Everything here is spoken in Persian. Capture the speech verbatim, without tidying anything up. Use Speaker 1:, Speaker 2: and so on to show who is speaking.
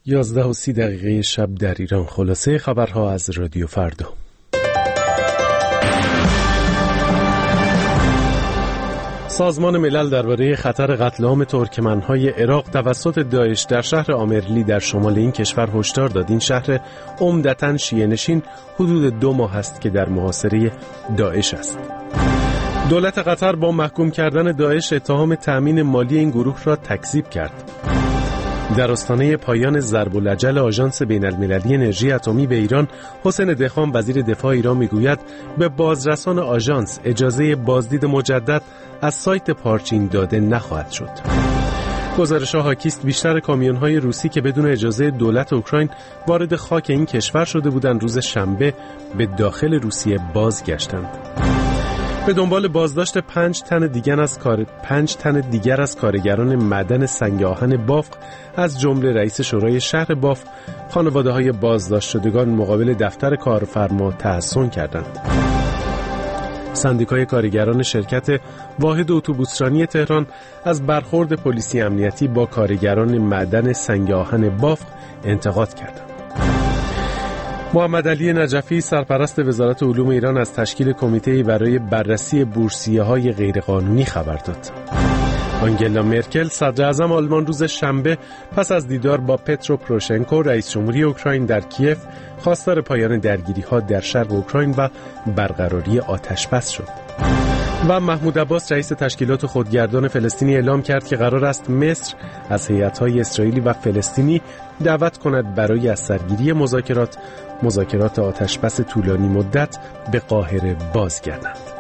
Speaker 1: یازده و سی دقیقه شب در ایران. خلاصه خبرها از رادیو فردا. سازمان ملل درباره خطر قتل عام ترکمن‌های عراق توسط داعش در شهر آمرلی در شمال این کشور هشدار داد. این شهر عمدتاً شیعه‌نشین حدود دو ماه است که در محاصره داعش است. دولت قطر با محکوم کردن داعش اتهام تأمین مالی این گروه را تکذیب کرد. در آستانه پایان ضرب الاجل آژانس بین‌المللی انرژی اتمی به ایران، حسین دهقان وزیر دفاع ایران میگوید به بازرسان آژانس اجازه بازدید مجدد از سایت پارچین داده نخواهد شد. گزارش‌ها حاکیست بیشتر کامیون‌های روسی که بدون اجازه دولت اوکراین وارد خاک این کشور شده بودند روز شنبه به داخل روسیه بازگشتند. به دنبال بازداشت پنج تن دیگر از کار پنج تن دیگر از کارگران معدن سنگ آهن بافق از جمله رئیس شورای شهر بافق، خانواده‌های بازداشت شدگان مقابل دفتر کارفرما تحصن کردند. سندیکای کارگران شرکت واحد اتوبوسرانی تهران از برخورد پلیسی امنیتی با کارگران معدن سنگ آهن بافق انتقاد کردند. محمد علی نجفی سرپرست وزارت علوم ایران از تشکیل کمیته‌ای برای بررسی بورسیه‌های غیرقانونی خبر داد. آنگلا مرکل صدر اعظم آلمان روز شنبه پس از دیدار با پترو پروشنکو رئیس جمهوری اوکراین در کیف خواستار پایان درگیری‌ها در شرق اوکراین و برقراری آتش‌بس شد. و محمود عباس رئیس تشکیلات خودگردان فلسطینی اعلام کرد که قرار است مصر از هیئت‌های اسرائیلی و فلسطینی دعوت کند برای از سرگیری مذاکرات مذاکرات آتش‌بس طولانی مدت به قاهره بازگردند.